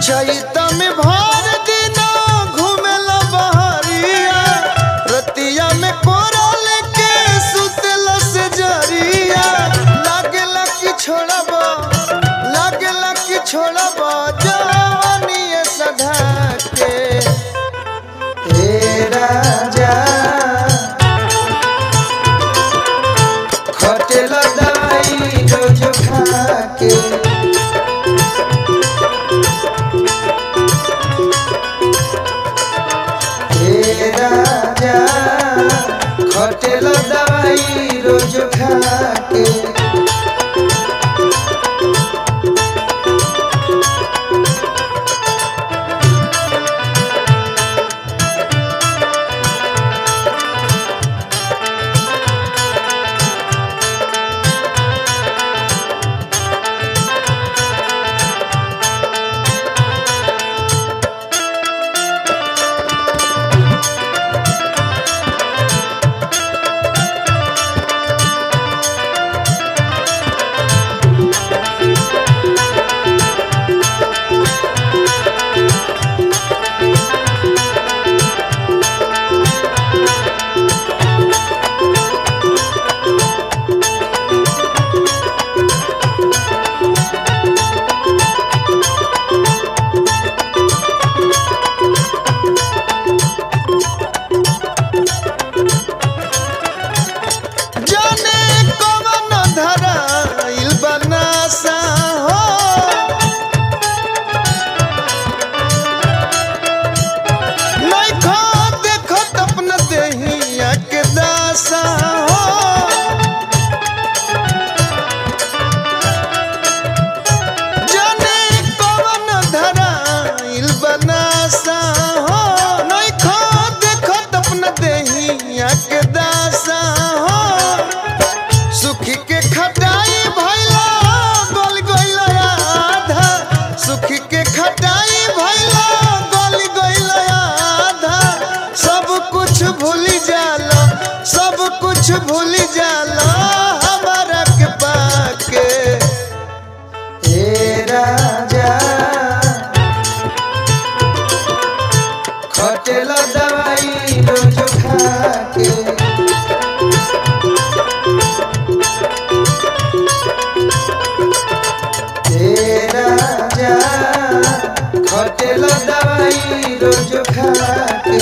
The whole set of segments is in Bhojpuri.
चैत में भर दिना घूमेला बहरिया, रतिया में कोरा लेके सुतेला से जरिया। लागेला कि छोड़ब जवानी सधा के। ए राजा खटेला दवाई रोज खा के। राजा खटेला दवाई रोज खा के। भूल जाला हमारा के पाके। ए राजा खटेला दवाई रोज खा के। ए राजा खटेला दवाई रोज खा के।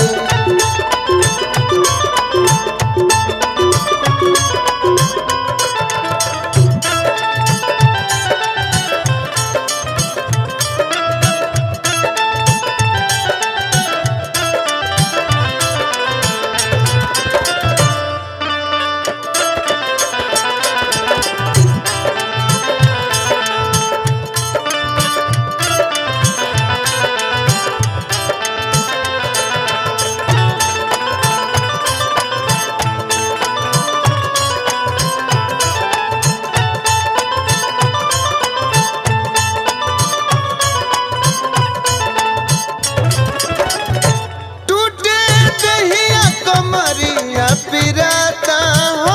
पिराता हो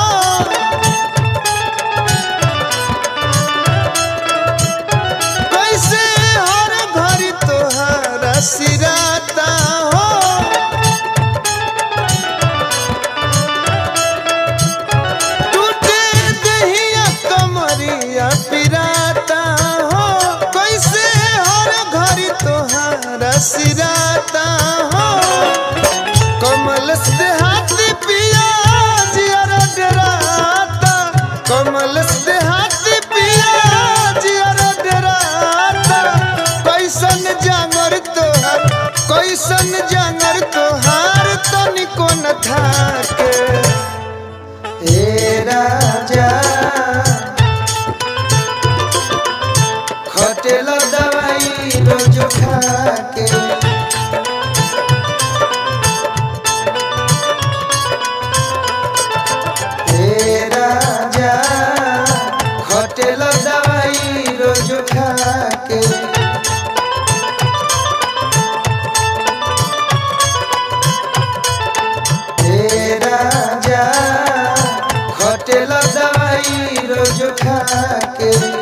कैसे हर घड़ी तोहरा सिराता हो। टूटे दहिया कमरिया पिराता हो कैसे हर घड़ी तोहरा सिराता हो। कमल से हाथी पिया जियारा डराता, कमल से हाथी पिया जियारा डराता। कैसन जांगर तोहार तनिको न थाके। ए राजा खटेला दवाई रोज खा के। खटेला दवाई रोज खा के। ए राजा खटेला दवाई रोज खा के।